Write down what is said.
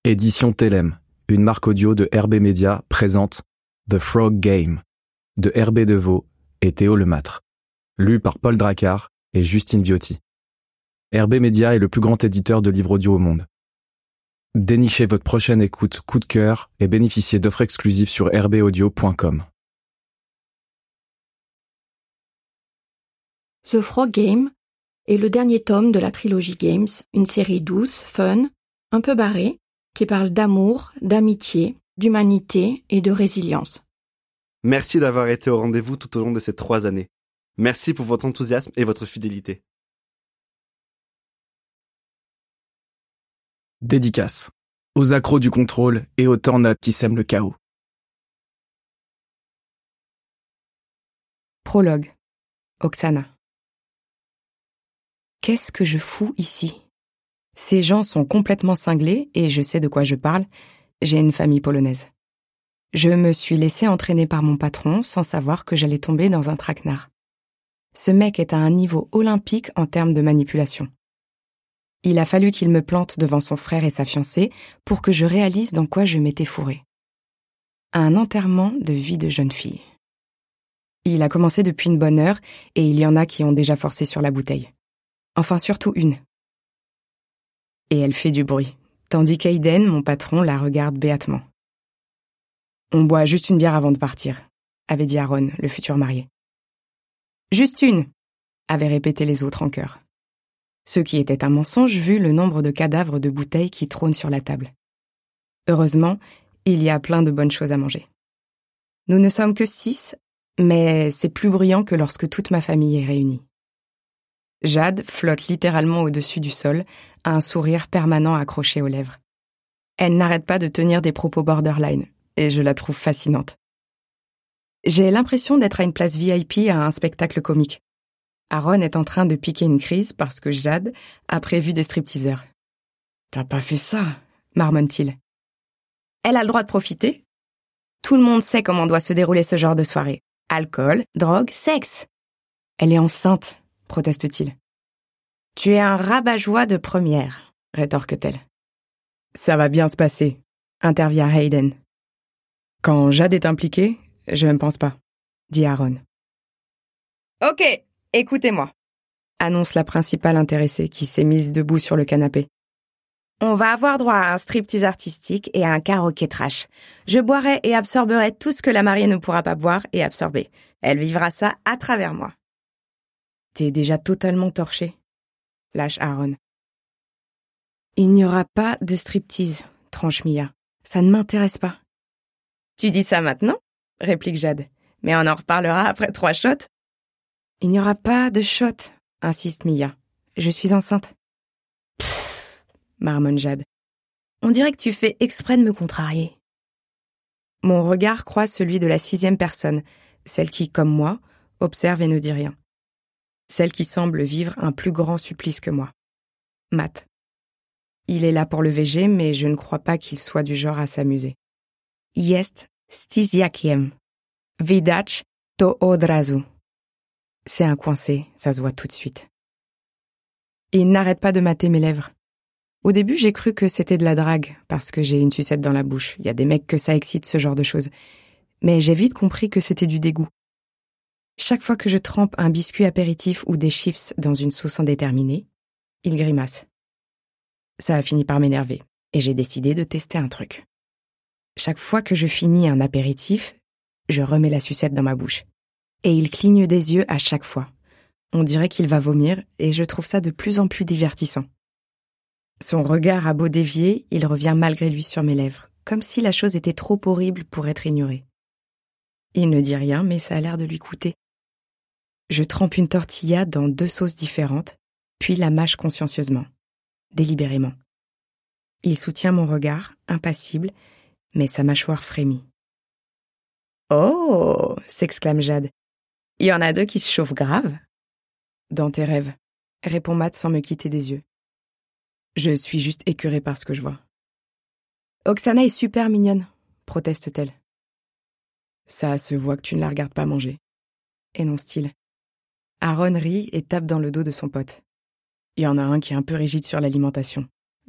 Édition Telem, une marque audio de RB Media, présente The Frog Game de Hervé Deveau et Théo Lemâtre. Lu par Paul Dracard et Justine Viotti. RB Media est le plus grand éditeur de livres audio au monde. Dénichez votre prochaine écoute coup de cœur et bénéficiez d'offres exclusives sur rbaudio.com. The Frog Game est le dernier tome de la trilogie Games, une série douce, fun, un peu barrée, qui parle d'amour, d'amitié, d'humanité et de résilience. Merci d'avoir été au rendez-vous tout au long de ces 3 années. Merci pour votre enthousiasme et votre fidélité. Dédicace aux accros du contrôle et aux tornades qui sèment le chaos. Prologue. Oksana. Qu'est-ce que je fous ici ? Ces gens sont complètement cinglés et je sais de quoi je parle. J'ai une famille polonaise. Je me suis laissée entraîner par mon patron sans savoir que j'allais tomber dans un traquenard. Ce mec est à un niveau olympique en termes de manipulation. Il a fallu qu'il me plante devant son frère et sa fiancée pour que je réalise dans quoi je m'étais fourrée. Un enterrement de vie de jeune fille. Il a commencé depuis une bonne heure et il y en a qui ont déjà forcé sur la bouteille. Enfin, surtout une. Et elle fait du bruit, tandis qu'Aiden, mon patron, la regarde béatement. « On boit juste une bière avant de partir », avait dit Aaron, le futur marié. « Juste une », avaient répété les autres en chœur. Ce qui était un mensonge vu le nombre de cadavres de bouteilles qui trônent sur la table. Heureusement, il y a plein de bonnes choses à manger. Nous ne sommes que 6, mais c'est plus bruyant que lorsque toute ma famille est réunie. Jade flotte littéralement au-dessus du sol, un sourire permanent accroché aux lèvres. Elle n'arrête pas de tenir des propos borderline, et je la trouve fascinante. J'ai l'impression d'être à une place VIP à un spectacle comique. Aaron est en train de piquer une crise parce que Jade a prévu des stripteaseurs. « T'as pas fait ça ?» marmonne-t-il. « Elle a le droit de profiter. Tout le monde sait comment doit se dérouler ce genre de soirée. Alcool, drogue, sexe. » « Elle est enceinte !» proteste-t-il. « Tu es un rabat-joie de première !» rétorque-t-elle. « Ça va bien se passer !» intervient Hayden. « Quand Jade est impliquée, je ne pense pas !» dit Aaron. « Ok, écoutez-moi !» annonce la principale intéressée qui s'est mise debout sur le canapé. « On va avoir droit à un striptease artistique et à un karaoké trash. Je boirai et absorberai tout ce que la mariée ne pourra pas boire et absorber. Elle vivra ça à travers moi. » « T'es déjà totalement torché », lâche Aaron. « Il n'y aura pas de striptease, tranche Mia. Ça ne m'intéresse pas. »« Tu dis ça maintenant ?» réplique Jade. « Mais on en reparlera après 3 shots. »« Il n'y aura pas de shot, » insiste Mia. « Je suis enceinte. »« Pfff » marmonne Jade. « On dirait que tu fais exprès de me contrarier. » Mon regard croise celui de la 6e personne, celle qui, comme moi, observe et ne dit rien. Celle qui semble vivre un plus grand supplice que moi. Matt. Il est là pour le VG, mais je ne crois pas qu'il soit du genre à s'amuser. Jest stysiakiem. Widać to od razu. C'est un coincé, ça se voit tout de suite. Il n'arrête pas de mater mes lèvres. Au début, j'ai cru que c'était de la drague, parce que j'ai une sucette dans la bouche. Il y a des mecs que ça excite, ce genre de choses. Mais j'ai vite compris que c'était du dégoût. Chaque fois que je trempe un biscuit apéritif ou des chips dans une sauce indéterminée, il grimace. Ça a fini par m'énerver, et j'ai décidé de tester un truc. Chaque fois que je finis un apéritif, je remets la sucette dans ma bouche. Et il cligne des yeux à chaque fois. On dirait qu'il va vomir, et je trouve ça de plus en plus divertissant. Son regard a beau dévier, il revient malgré lui sur mes lèvres, comme si la chose était trop horrible pour être ignorée. Il ne dit rien, mais ça a l'air de lui coûter. Je trempe une tortilla dans 2 sauces différentes, puis la mâche consciencieusement, délibérément. Il soutient mon regard, impassible, mais sa mâchoire frémit. « Oh !» s'exclame Jade. « Il y en a 2 qui se chauffent grave. »« Dans tes rêves », répond Matt sans me quitter des yeux. Je suis juste écœurée par ce que je vois. « Oksana est super mignonne », proteste-t-elle. « Ça se voit que tu ne la regardes pas manger », énonce-t-il. Aaron rit et tape dans le dos de son pote. Il y en a un qui est un peu rigide sur l'alimentation.